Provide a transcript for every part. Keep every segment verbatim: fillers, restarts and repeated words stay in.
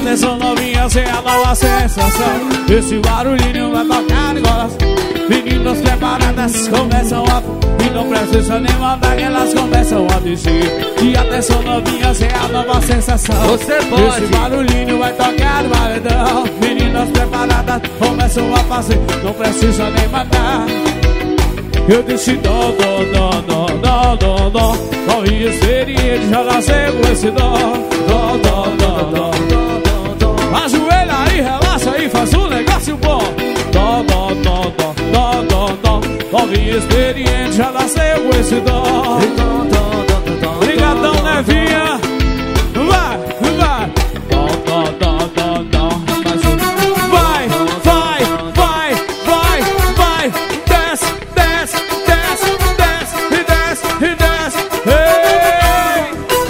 atenção novinhas, é a nova sensação. Esse barulhinho vai tocar agora. Meninas preparadas começam a... E não precisa nem mandar que elas começam a descer. E atenção novinhas, é a nova sensação. Você pode. Esse barulhinho vai tocar no paredão. Meninas preparadas começam a fazer. Não precisa nem mandar. Eu disse dó, dó, dó, dó, dó, dó, dó. Novinha experiente, já nasceu com esse dó. Dó, dó, dó, dó, dó, dó. Ajoelha aí, relaxa aí, faz um negócio bom. Dó, dó, dó, dó, dó, dó, dó. Novinha experiente, já nasceu com esse dó. Obrigadão, Nevinha. Vai, vai. Dó, dó, dó, dó, dó. Vai, vai, vai, vai, vai. Desce, desce, desce, desce, e desce, e desce. Ei!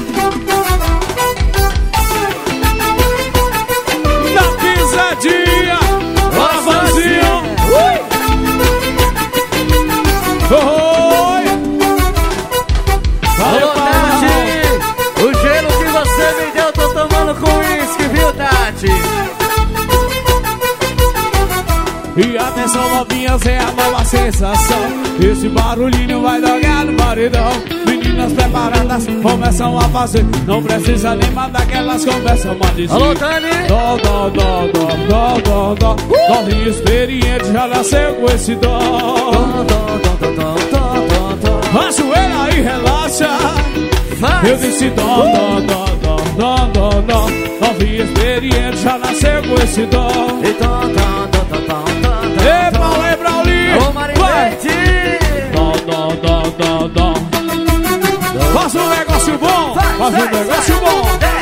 Na pisadinha, Lavanzinho. Oi! Valeu, Tati! O gelo que você me deu, tô tomando com uísque, viu, Tati? E atenção novinhas, é a nova sensação. Esse barulhinho vai jogar no paredão. Meninas preparadas começam a fazer. Não precisa nem mandar que elas começam a dizer. Alô, Tani! Dó, dó, dó, dó, dó, dó, dó. Novinha experiente, já nasceu com esse dó. Ajoelha aí, relaxa. Eu disse dó, dó, dó, dó, dó, dó, dó. Novinha experiente, já nasceu com esse dó. Ei, Paulo, ei, Braulinho. Ô, Marinete. Dó, dó, dó, dó, dó. Faz um negócio bom, faz um negócio bom.